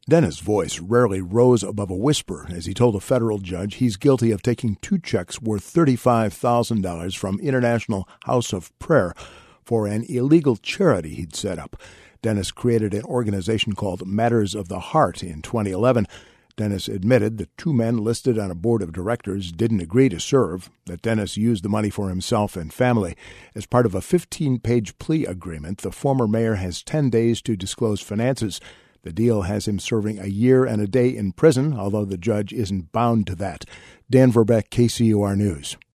Dennis' voice rarely rose above a whisper as he told a federal judge he's guilty of taking 2 checks worth $35,000 from International House of Prayer for an illegal charity he'd set up. Dennis created an organization called Matters of the Heart in 2011. Dennis admitted the 2 men listed on a board of directors didn't agree to serve, that Dennis used the money for himself and family. As part of a 15-page plea agreement, the former mayor has 10 days to disclose finances. The deal has him serving a year and a day in prison, although the judge isn't bound to that. Dan Verbeck, KCUR News.